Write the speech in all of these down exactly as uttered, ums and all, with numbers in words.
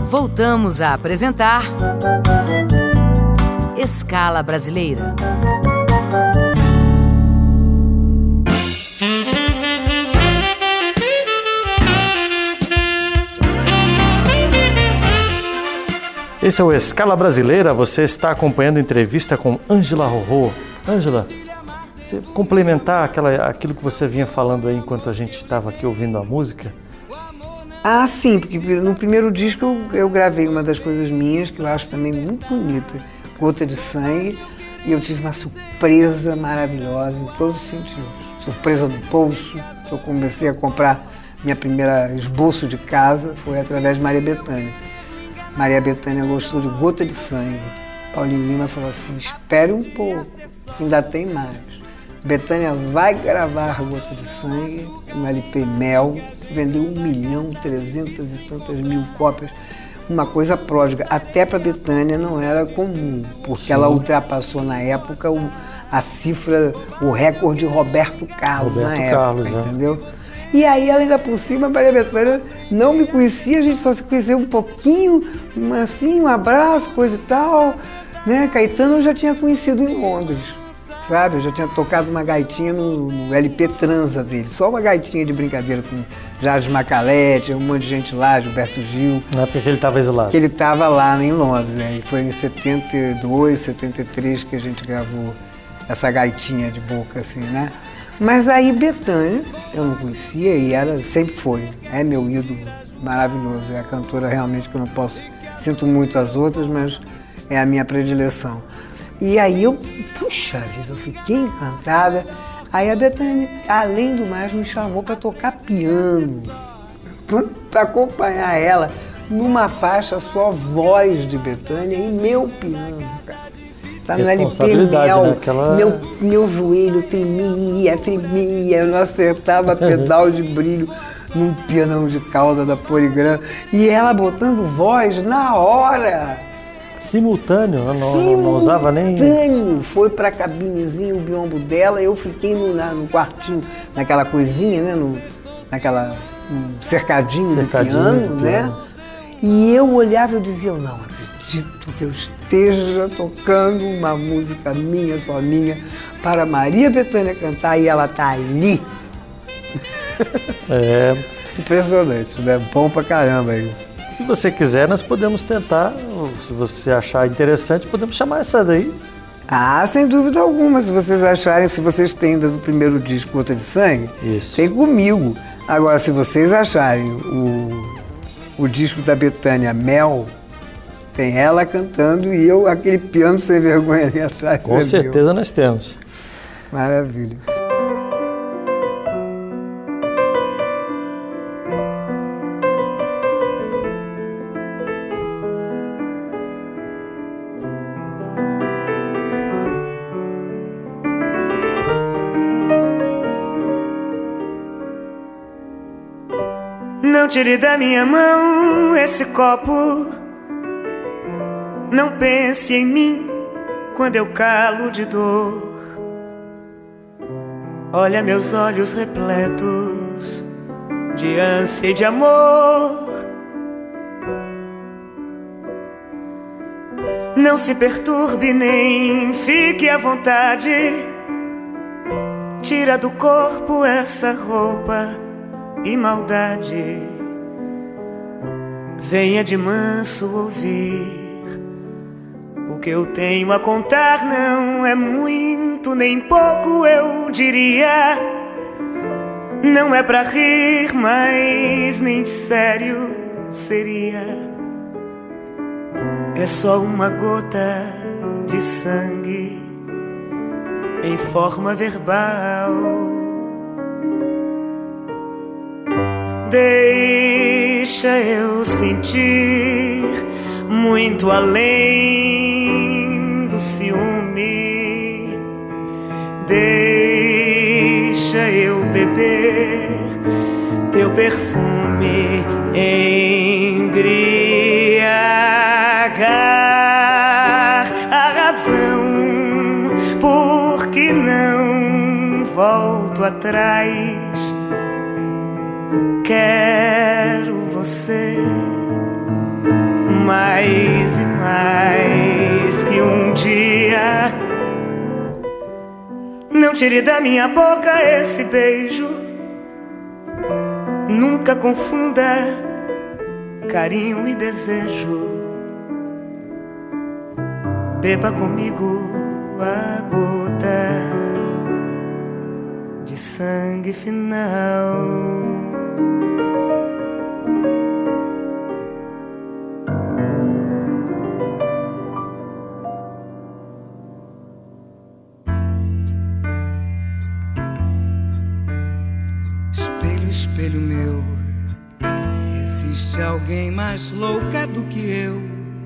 Voltamos a apresentar Escala Brasileira. Esse é o Escala Brasileira, você está acompanhando a entrevista com Ângela Rorô. Ângela, você complementar aquela, aquilo que você vinha falando aí enquanto a gente estava aqui ouvindo a música? Ah, sim, porque no primeiro disco eu, eu gravei uma das coisas minhas, que eu acho também muito bonita, Gota de Sangue, e eu tive uma surpresa maravilhosa em todos os sentidos. Surpresa do bolso, eu comecei a comprar minha primeira esboço de casa, foi através de Maria Bethânia. Maria Bethânia gostou de Gota de Sangue. Paulinho Lima falou assim, espere um pouco, ainda tem mais. Bethânia vai gravar Gota de Sangue, um L P Mel, vendeu um milhão, trezentas e tantas mil cópias, uma coisa pródiga. Até para Bethânia não era comum, porque Sim. ela ultrapassou na época o, a cifra, o recorde de Roberto Carlos Roberto na época, Carlos, entendeu? É. E aí, ela ainda por cima, a Maria Bethânia não me conhecia, a gente só se conheceu um pouquinho, assim, um abraço, coisa e tal, né? Caetano eu já tinha conhecido em Londres, sabe? Eu já tinha tocado uma gaitinha no, no L P Transa dele, só uma gaitinha de brincadeira com Jardim Macalete, um monte de gente lá, Gilberto Gil. Na época que ele estava exilado. Que ele estava lá em Londres, né? E foi em setenta e dois, setenta e três que a gente gravou essa gaitinha de boca, assim, né? Mas aí Bethânia, eu não conhecia e ela sempre foi, é meu ídolo maravilhoso, é a cantora realmente que eu não posso, sinto muito as outras, mas é a minha predileção. E aí eu, puxa vida, eu fiquei encantada, aí a Bethânia, além do mais, me chamou para tocar piano, para acompanhar ela numa faixa só voz de Bethânia e meu piano, cara. Tá no L P Mel, né? Aquela... meu, meu joelho tremia, tremia, eu não acertava pedal de brilho num pianão de cauda da Poligram. E ela botando voz na hora. Simultâneo, não, Simultâneo. não usava nem... Simultâneo, foi pra cabinezinha o biombo dela, eu fiquei no, na, no quartinho, naquela coisinha, né, no, naquela um cercadinho, cercadinho do piano, do piano, né? E eu olhava e dizia, eu não acredito que eu esteja tocando uma música minha, só minha, para Maria Bethânia cantar e ela tá ali. É... Impressionante, né? Bom pra caramba isso. Se você quiser, nós podemos tentar, se você achar interessante, podemos chamar essa daí. Ah, sem dúvida alguma, se vocês acharem, se vocês têm do primeiro disco Gota de Sangue, Isso. tem comigo. Agora, se vocês acharem o, o disco da Bethânia Mel, tem ela cantando e eu, aquele piano sem vergonha ali atrás. Com certeza nós temos. Maravilha. Não tire da minha mão esse copo. Não pense em mim quando eu calo de dor. Olha meus olhos repletos de ânsia e de amor. Não se perturbe nem fique à vontade. Tira do corpo essa roupa e maldade. Venha de manso ouvir. O que eu tenho a contar não é muito nem pouco, eu diria. Não é pra rir, mas nem sério seria. É só uma gota de sangue em forma verbal. Deixa eu sentir muito além do ciúme. Deixa eu beber teu perfume, embriagar a razão, porque não volto atrás. Quero você mais e mais que um dia não tire da minha boca esse beijo. Nunca confunda carinho e desejo. Beba comigo a gota de sangue final. Espelho, espelho meu, existe alguém mais louca do que eu,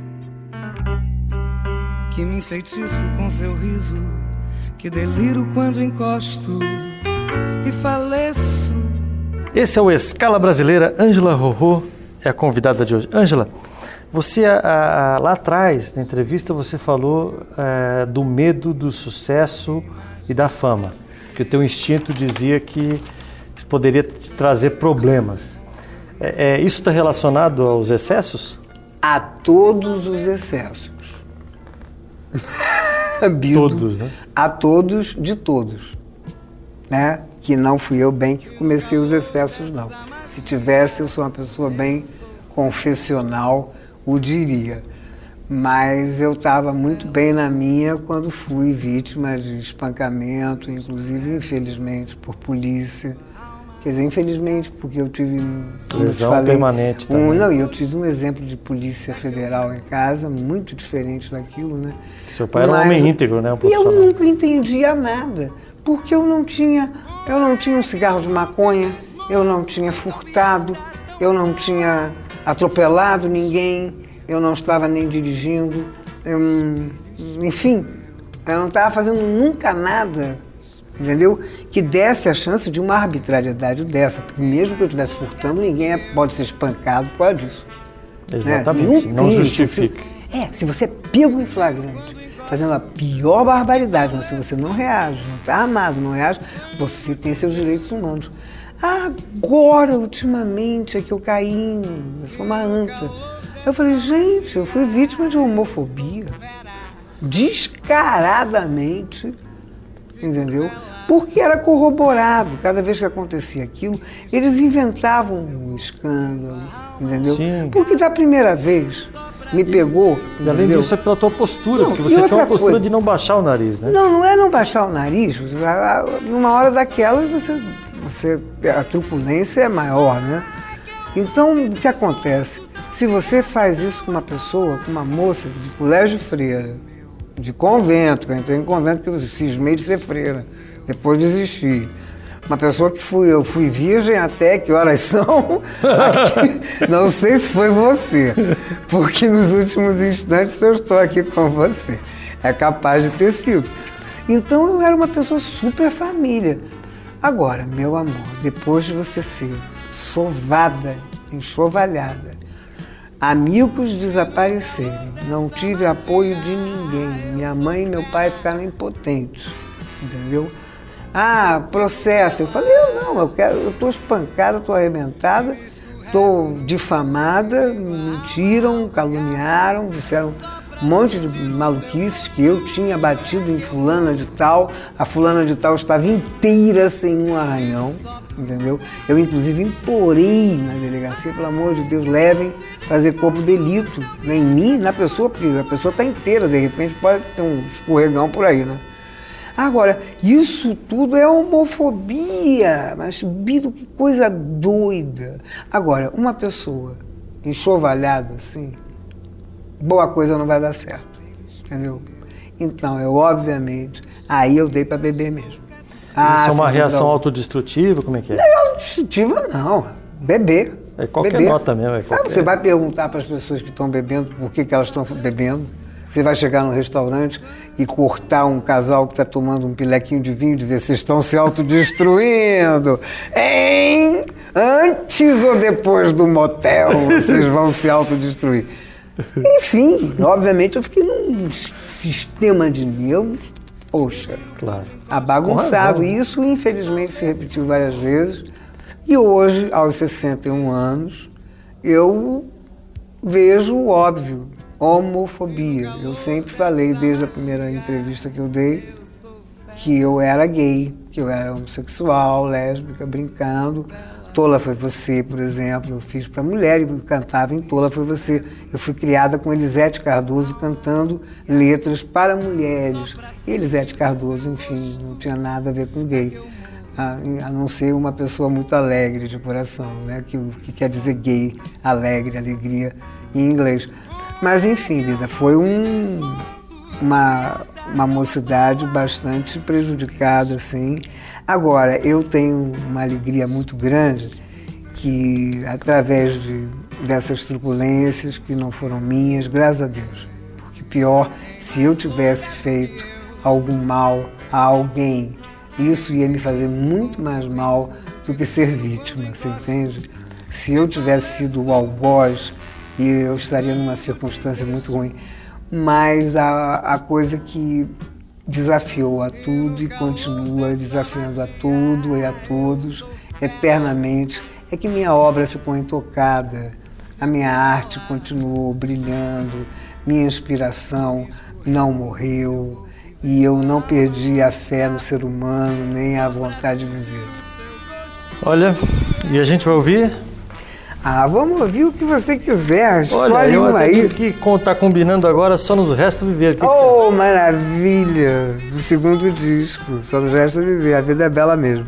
que me enfeitiço com seu riso, que deliro quando encosto e faleço. Esse é o Escala Brasileira. Ângela Rorô é a convidada de hoje. Ângela, você a, a, lá atrás, na entrevista, você falou é, do medo do sucesso e da fama, que o teu instinto dizia que isso poderia te trazer problemas. É, é, isso está relacionado aos excessos? A todos os excessos. Todos, né? A todos, de todos, né? Que não fui eu bem que comecei os excessos, não. Se tivesse, eu sou uma pessoa bem confessional, o diria. Mas eu estava muito bem na minha quando fui vítima de espancamento, inclusive, infelizmente, por polícia. Quer dizer, infelizmente, porque eu tive... Lesão falei, permanente um, também. Não, eu tive um exemplo de polícia federal em casa, muito diferente daquilo, né? Seu pai era um homem íntegro, né? Um E eu profissional. nunca entendia nada, porque eu não tinha, eu não tinha um cigarro de maconha, eu não tinha furtado, eu não tinha atropelado ninguém, eu não estava nem dirigindo, eu, enfim, eu não estava fazendo nunca nada, entendeu? Que desse a chance de uma arbitrariedade dessa, porque mesmo que eu estivesse furtando, ninguém pode ser espancado por causa disso. Exatamente, Né? não crime, justifica. Se, é, se você é pego em flagrante, fazendo a pior barbaridade, mas se você não reage, não está armado, não reage, você tem seus direitos humanos. Agora, ultimamente, é que eu caí, eu sou uma anta. Eu falei, gente, eu fui vítima de homofobia, descaradamente, entendeu? Porque era corroborado, cada vez que acontecia aquilo, eles inventavam um escândalo, entendeu? Sim. Porque da primeira vez me pegou, E além entendeu? disso é pela tua postura, Não, porque e você tinha outra uma postura coisa. de não baixar o nariz, né? Não, não é não baixar o nariz, numa hora daquelas você, você, a truculência é maior, né? Então, o que acontece? Se você faz isso com uma pessoa, com uma moça de colégio de freira, de convento, que eu entrei em convento porque eu cismei de ser freira, depois desisti. Uma pessoa que fui, eu fui virgem até, que horas são? Aqui, não sei se foi você, porque nos últimos instantes eu estou aqui com você. É capaz de ter sido. Então eu era uma pessoa super família. Agora, meu amor, depois de você ser sovada, enxovalhada, amigos desaparecerem, não tive apoio de ninguém, minha mãe e meu pai ficaram impotentes, entendeu? Ah, processo. Eu falei, eu não, eu quero, eu estou espancada, estou arrebentada, estou difamada, me mentiram, caluniaram, disseram um monte de maluquices que eu tinha batido em fulana de tal, a fulana de tal estava inteira sem um arranhão, entendeu? Eu inclusive implorei na delegacia, pelo amor de Deus, levem fazer corpo de delito, né, em mim, na pessoa, porque a pessoa está inteira, de repente pode ter um escorregão por aí, né? Agora, isso tudo é homofobia, mas Bido, que coisa doida. Agora, uma pessoa enxovalhada assim, boa coisa não vai dar certo, entendeu? Então, eu obviamente, aí eu dei para beber mesmo. Ah, isso é uma reação não. autodestrutiva, como é que é? Não é autodestrutiva não, beber. É qualquer beber. nota mesmo. É qualquer... Ah, você vai perguntar para as pessoas que estão bebendo por que, que elas estão bebendo. Você vai chegar num restaurante e cortar um casal que está tomando um pilequinho de vinho e dizer, vocês estão se autodestruindo, hein? Antes ou depois do motel vocês vão se autodestruir. Enfim, obviamente eu fiquei num sistema de nervos, poxa, claro. abagunçado. E isso, infelizmente, se repetiu várias vezes. E hoje, aos sessenta e um anos, eu vejo o óbvio, homofobia. Eu sempre falei, desde a primeira entrevista que eu dei, que eu era gay, que eu era homossexual, lésbica, brincando. Tola Foi Você, por exemplo, eu fiz para mulher e cantava em Tola Foi Você. Eu fui criada com Elisete Cardoso cantando letras para mulheres. E Elisete Cardoso, enfim, não tinha nada a ver com gay, a, a não ser uma pessoa muito alegre de coração, né? que, que quer dizer gay, alegre, alegria em inglês. Mas enfim, vida, foi um, uma, uma mocidade bastante prejudicada, assim. Agora, eu tenho uma alegria muito grande que, através de, dessas turbulências que não foram minhas, graças a Deus, porque pior, se eu tivesse feito algum mal a alguém, isso ia me fazer muito mais mal do que ser vítima, você entende? Se eu tivesse sido o algoz, eu estaria numa circunstância muito ruim. Mas a, a coisa que desafiou a tudo e continua desafiando a tudo e a todos eternamente é que minha obra ficou intocada, a minha arte continuou brilhando, minha inspiração não morreu e eu não perdi a fé no ser humano nem a vontade de viver. Olha, e a gente vai ouvir? Ah, vamos ouvir o que você quiser. Escolhe Olha, eu um até aí. digo que está combinando agora, Só Nos Resta Viver. Que Oh, que maravilha! Do segundo disco, Só Nos Resta Viver. A vida é bela mesmo.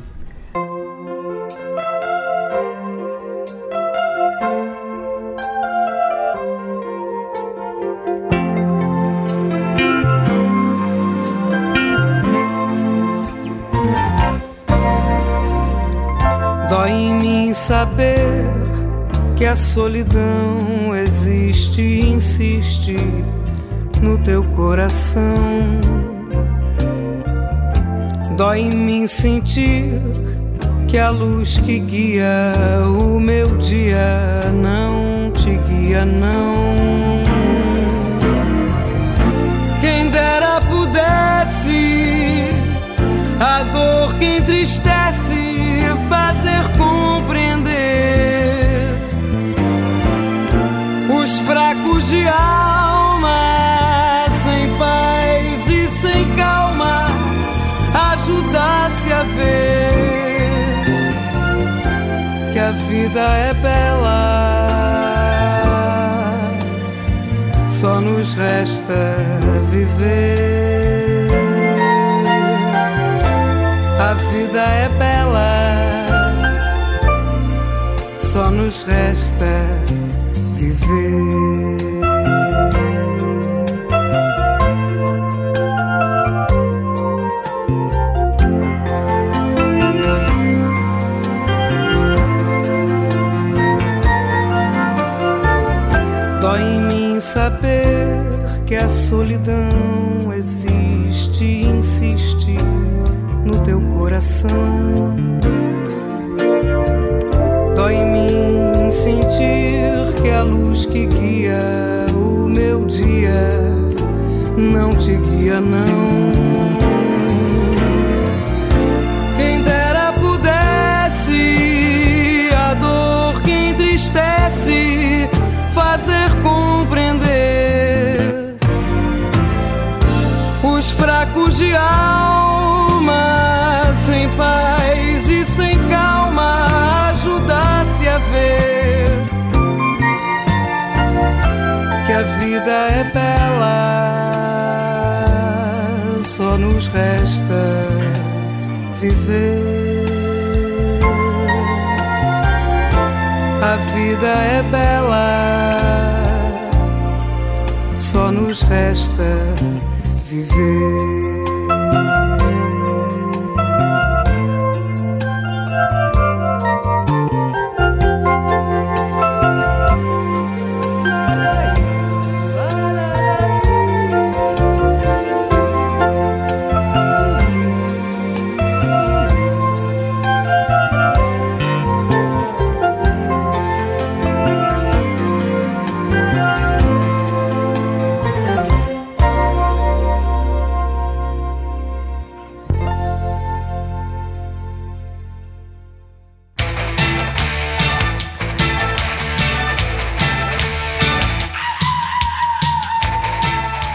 Dói em mim saber que a solidão existe e insiste no teu coração. Dói em mim sentir que a luz que guia o meu dia não te guia, não. Quem dera pudesse a dor que entristece fazer compreender os fracos de alma, sem paz e sem calma, ajudasse a ver que a vida é bela, só nos resta viver. A vida é bela, só nos resta viver. Dói em mim saber que a solidão existe e insiste no teu coração. Dói em mim sentir que a luz que guia o meu dia não te guia, não. Quem dera pudesse a dor que entristece fazer compreender os fracos de alma, sem paz e sem calma, ajudasse a ver que a vida é bela, só nos resta viver. A vida é bela, só nos resta viver.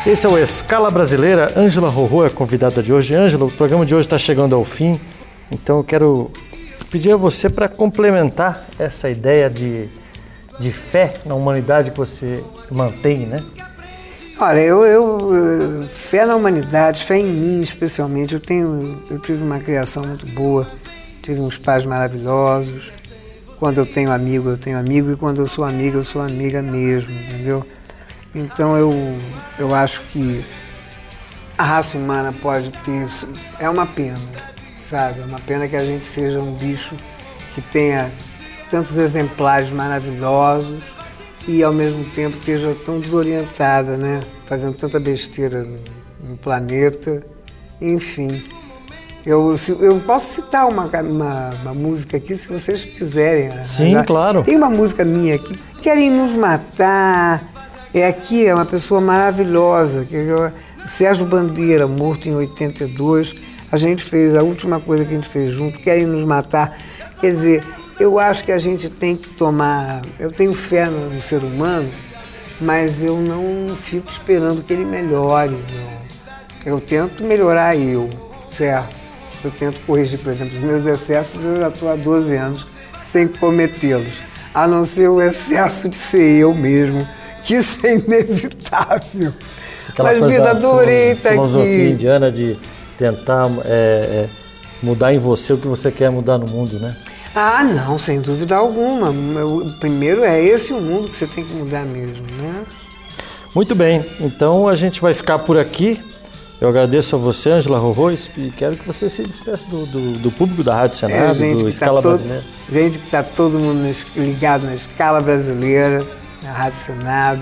Esse é o Escala Brasileira. Ângela Rorô é a convidada de hoje. Ângela, o programa de hoje está chegando ao fim, então eu quero pedir a você para complementar essa ideia de, de fé na humanidade que você mantém, né? Olha, eu, eu, fé na humanidade, fé em mim especialmente. Eu tenho, eu tive uma criação muito boa, tive uns pais maravilhosos. Quando eu tenho amigo, eu tenho amigo, e quando eu sou amiga, eu sou amiga mesmo, entendeu? Então eu, eu acho que a raça humana pode ter isso. É uma pena, sabe? É uma pena que a gente seja um bicho que tenha tantos exemplares maravilhosos e ao mesmo tempo esteja tão desorientada, né? Fazendo tanta besteira no, no planeta. Enfim, eu, eu posso citar uma, uma, uma música aqui se vocês quiserem. Sim, já, claro. Tem uma música minha aqui, Querem Nos Matar. É aqui, é uma pessoa maravilhosa, que eu, Sérgio Bandeira, morto em oitenta e dois, a gente fez, a última coisa que a gente fez junto, Querem Nos Matar. Quer dizer, eu acho que a gente tem que tomar, eu tenho fé no, no ser humano, mas eu não fico esperando que ele melhore, não. Eu tento melhorar eu, certo? Eu tento corrigir, por exemplo, os meus excessos, eu já estou há doze anos sem cometê-los, a não ser o excesso de ser eu mesmo, que isso é inevitável. Aquela Mas, vida, adorei estar aqui. Filosofia indiana de tentar é, é, mudar em você o que você quer mudar no mundo, né? Ah, não, sem dúvida alguma. O primeiro é esse o mundo que você tem que mudar mesmo, né? Muito bem, então a gente vai ficar por aqui. Eu agradeço a você, Ângela Rorô, e quero que você se despeça do, do, do público da Rádio Senado, é, do Escala tá todo, Brasileira. Gente que está todo mundo ligado na Escala Brasileira, na Rádio Senado.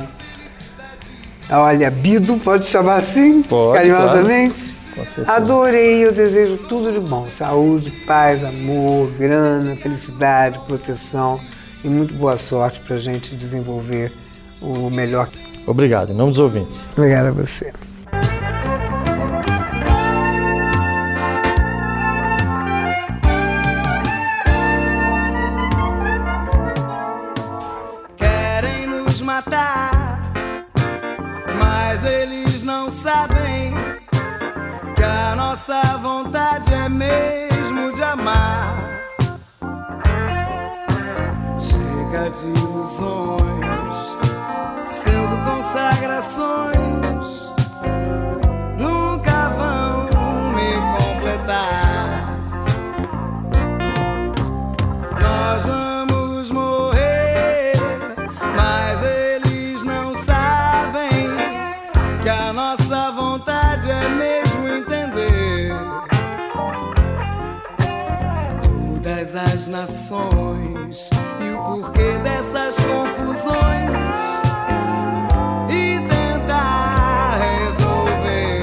Olha, Bido, pode chamar assim? Pode, carinhosamente? Claro. Com certeza. Adorei, eu desejo tudo de bom. Saúde, paz, amor, grana, felicidade, proteção e muito boa sorte para a gente desenvolver o melhor. Obrigado, em nome dos ouvintes. Obrigada a você. Mas eles não sabem que a nossa vontade é mesmo de amar. Chega de ilusões, pseudo consagrações, nunca vão me completar. Nós vamos morrer, mas eles não sabem que a nossa vontade é mesmo entender todas as nações e o porquê dessas confusões e tentar resolver.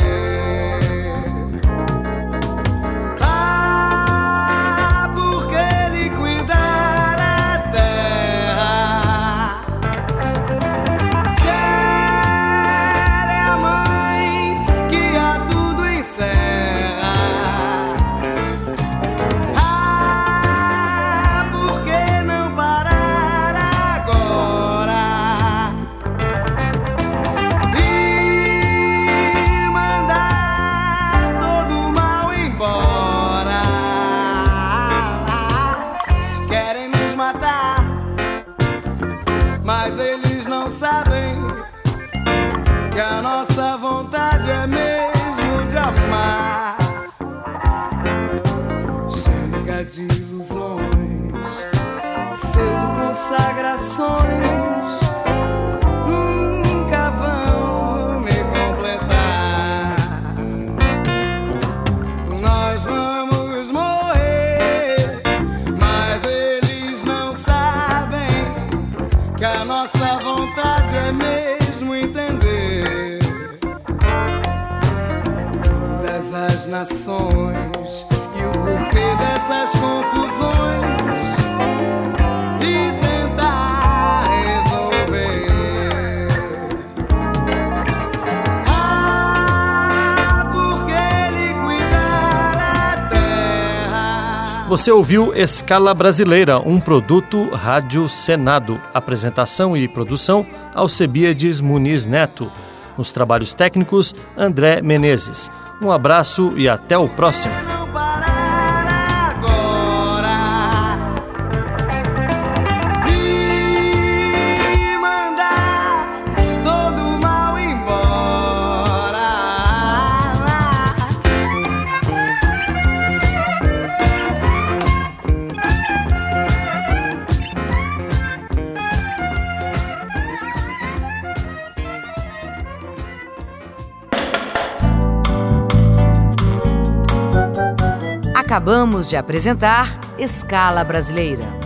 Ah, porque liquidar a terra. Ela é a mãe que a tudo encerra. Ah, por que não parar agora e mandar todo o mal embora? Querem nos matar, mas eles não sabem que a nossa vontade é mesmo de amar. Chega de ilusões, pseudo consagrações, nunca vão me completar. Nós vamos morrer, mas eles não sabem que a nossa vontade é mesmo entender todas as nações e o porquê dessas confusões e tentar resolver. Ah, por que liquidar a terra? Você ouviu Escala Brasileira, um produto Rádio Senado. Apresentação e produção, Alcebiades Muniz Neto. Nos trabalhos técnicos, André Menezes. Um abraço e até o próximo. Acabamos de apresentar Escala Brasileira.